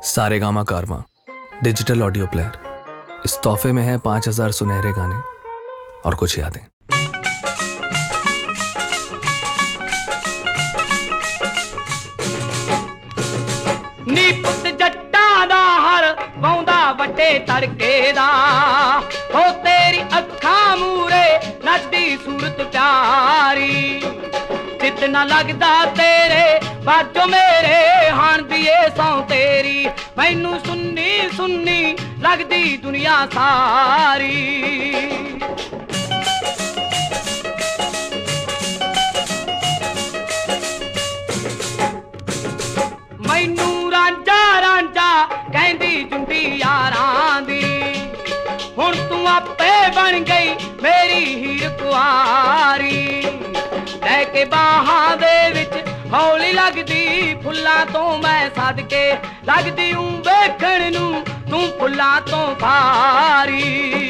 सारेगामा कारवां digital audio player. इस तोहफे में है 5000 सुनहरे गाने और कुछ यादें। नी पुत जट्टा दा हर पौंदा वड्डे तड़के दा, हो तेरी अखां मूरे नचदी सूरत प्यारी। चित ना लगदा तेरे बाजो मेरे हाण दिए सौ तेरी, मैनू सुन्नी सुन्नी लगदी दुनिया सारी। मैनू रांझा रांझा कहंदी जुंडी यारां दी, हुण तू आपे बन गई मेरी हीर कुआरी। लैके बाहां दे विच हौली लगदी फुल्लां तो मैं सदके, लगदी हूं वेखण नू तू फुल्लां तो भारी।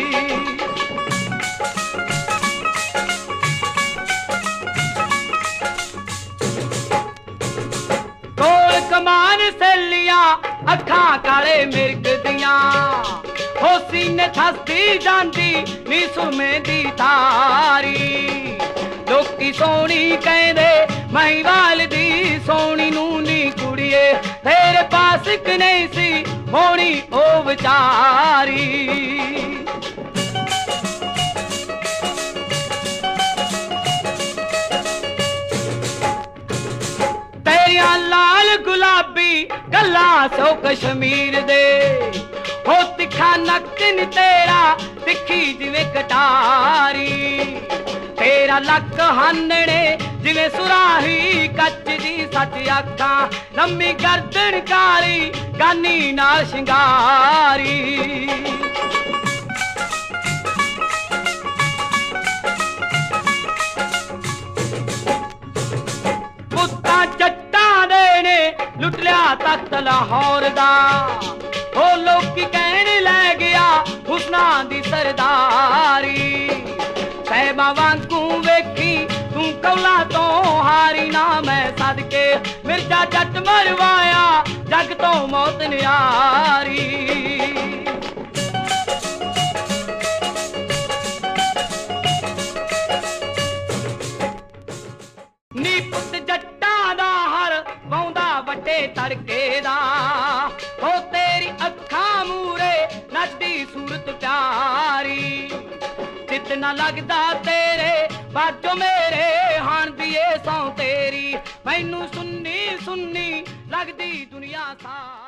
कोल कमान सैलियां अखां काले मिर्ग दियां, हो सीने थसदी जांदी नी सुरमे दी तारी। लोकी सोहनी कहंदे महिवाल दी सोहनी नू नी कुड़िए, तेरे पास इक नहीं सी होनी ओ विचारी। तेरिया लाल गुलाबी गल्लां सो कश्मीर दे, हो तिखा नक नी तेरा तिखी जिवें कटारी। तेरा लक हानने जिवें सुराही कच दी सच अखां, लम्मी गर्दन काली गानी नाल शिंगारी। पुत्तां जट्टां दे ने लुट लिया तख्त लाहौर दा, ओ लोकी कहण लै गया हुस्नां दी सरदारी। सैबा वांगू वेखी तू कौला तो हारी ना मैं सदके, मिर्जा जट मरवाया जग तो मौत न्यारी। नी पुत जट्टा दा हर पौंदा वड्डे तड़के दा, हो तेरी अखां मूरे नचदी सूरत प्यारी। चित ना लगदा तेरे बाजो मेरे हाण दिए सौ तेरी, मैनू सुन्नी सुन्नी लगदी दुनिया सारी।